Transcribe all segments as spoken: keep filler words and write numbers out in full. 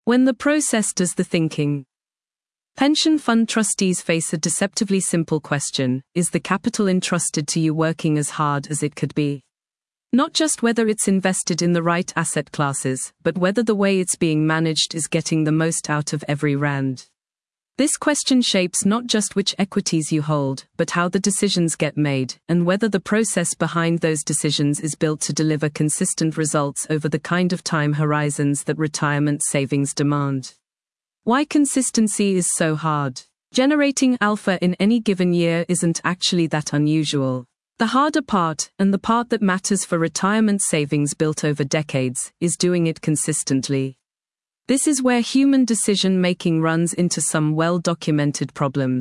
when the process does the thinking. Pension fund trustees face a deceptively simple question: is the capital entrusted to you working as hard as it could be? Not just whether it's invested in the right asset classes, but whether the way it's being managed is getting the most out of every rand. This question shapes not just which equities you hold, but how the decisions get made, and whether the process behind those decisions is built to deliver consistent results over the kind of time horizons that retirement savings demand. Why consistency is so hard. Generating alpha in any given year isn't actually that unusual. The harder part, and the part that matters for retirement savings built over decades, is doing it consistently. This is where human decision-making runs into some well-documented problems.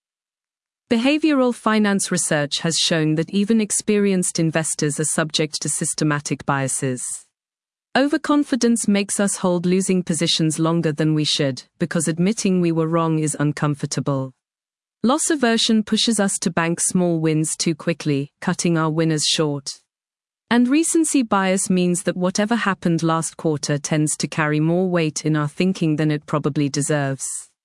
Behavioral finance research has shown that even experienced investors are subject to systematic biases. Overconfidence makes us hold losing positions longer than we should, because admitting we were wrong is uncomfortable. Loss aversion pushes us to bank small wins too quickly, cutting our winners short. And recency bias means that whatever happened last quarter tends to carry more weight in our thinking than it probably deserves.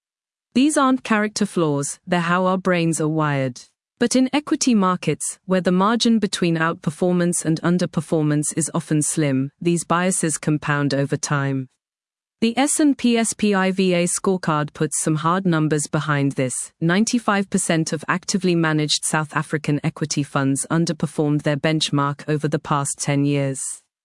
These aren't character flaws, they're how our brains are wired. But in equity markets, where the margin between outperformance and underperformance is often slim, these biases compound over time. The S and P S P I V A scorecard puts some hard numbers behind this. ninety-five percent of actively managed South African equity funds underperformed their benchmark over the past ten years.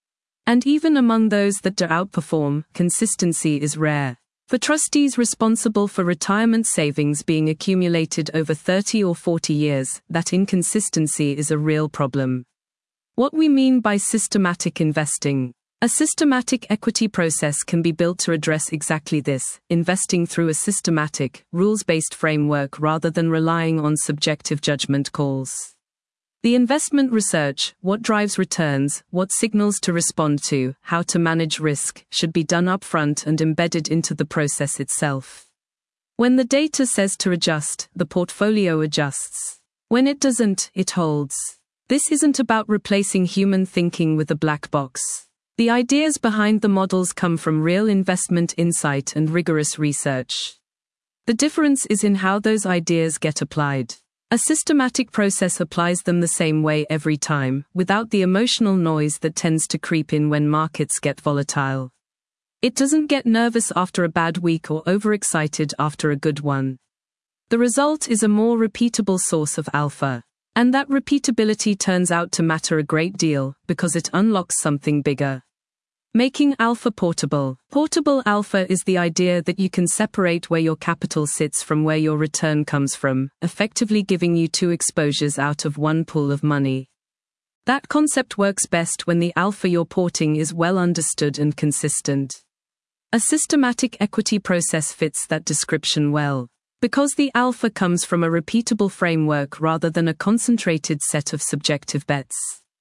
And even among those that do outperform, consistency is rare. For trustees responsible for retirement savings being accumulated over thirty or forty years, that inconsistency is a real problem. What we mean by systematic investing. A systematic equity process can be built to address exactly this, investing through a systematic, rules-based framework rather than relying on subjective judgment calls. The investment research, what drives returns, what signals to respond to, how to manage risk, should be done upfront and embedded into the process itself. When the data says to adjust, the portfolio adjusts. When it doesn't, it holds. This isn't about replacing human thinking with a black box. The ideas behind the models come from real investment insight and rigorous research. The difference is in how those ideas get applied. A systematic process applies them the same way every time, without the emotional noise that tends to creep in when markets get volatile. It doesn't get nervous after a bad week or overexcited after a good one. The result is a more repeatable source of alpha. And that repeatability turns out to matter a great deal, because it unlocks something bigger. Making alpha portable. Portable alpha is the idea that you can separate where your capital sits from where your return comes from, effectively giving you two exposures out of one pool of money. That concept works best when the alpha you're porting is well understood and consistent. A systematic equity process fits that description well, because the alpha comes from a repeatable framework rather than a concentrated set of subjective bets.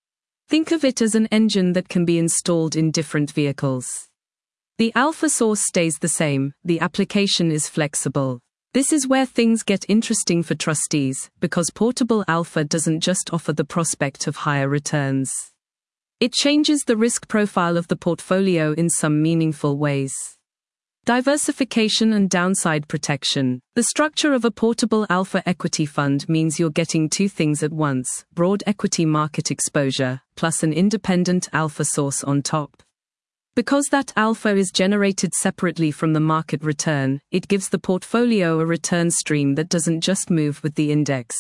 Think of it as an engine that can be installed in different vehicles. The alpha source stays the same, the application is flexible. This is where things get interesting for trustees, because portable alpha doesn't just offer the prospect of higher returns. It changes the risk profile of the portfolio in some meaningful ways. Diversification and downside protection. The structure of a portable alpha equity fund means you're getting two things at once: broad equity market exposure, plus an independent alpha source on top. Because that alpha is generated separately from the market return, it gives the portfolio a return stream that doesn't just move with the index.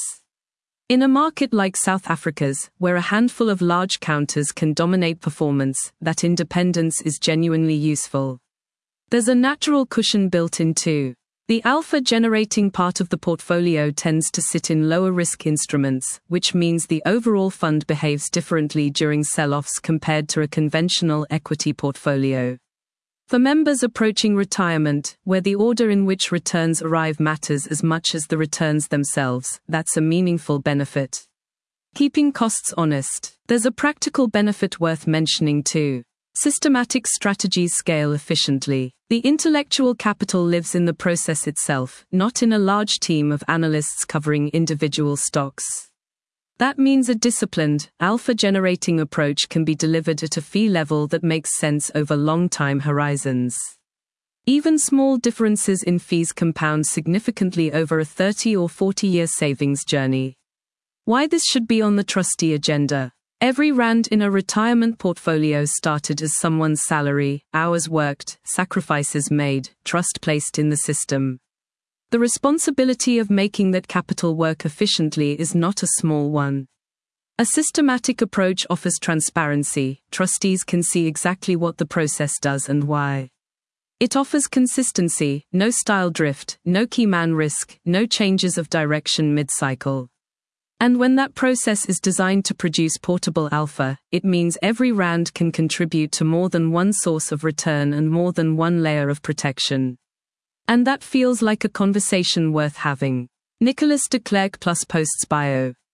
In a market like South Africa's, where a handful of large counters can dominate performance, that independence is genuinely useful. There's a natural cushion built in too. The alpha-generating part of the portfolio tends to sit in lower-risk instruments, which means the overall fund behaves differently during sell-offs compared to a conventional equity portfolio. For members approaching retirement, where the order in which returns arrive matters as much as the returns themselves, that's a meaningful benefit. Keeping costs honest. There's a practical benefit worth mentioning too. Systematic strategies scale efficiently. The intellectual capital lives in the process itself, not in a large team of analysts covering individual stocks. That means a disciplined, alpha-generating approach can be delivered at a fee level that makes sense over long time horizons. Even small differences in fees compound significantly over a thirty or forty year savings journey. Why this should be on the trustee agenda. Every rand in a retirement portfolio started as someone's salary, hours worked, sacrifices made, trust placed in the system. The responsibility of making that capital work efficiently is not a small one. A systematic approach offers transparency. Trustees can see exactly what the process does and why. It offers consistency, no style drift, no key man risk, no changes of direction mid-cycle. And when that process is designed to produce portable alpha, it means every rand can contribute to more than one source of return and more than one layer of protection. And that feels like a conversation worth having. Nicolas de Clercq plus Post's bio.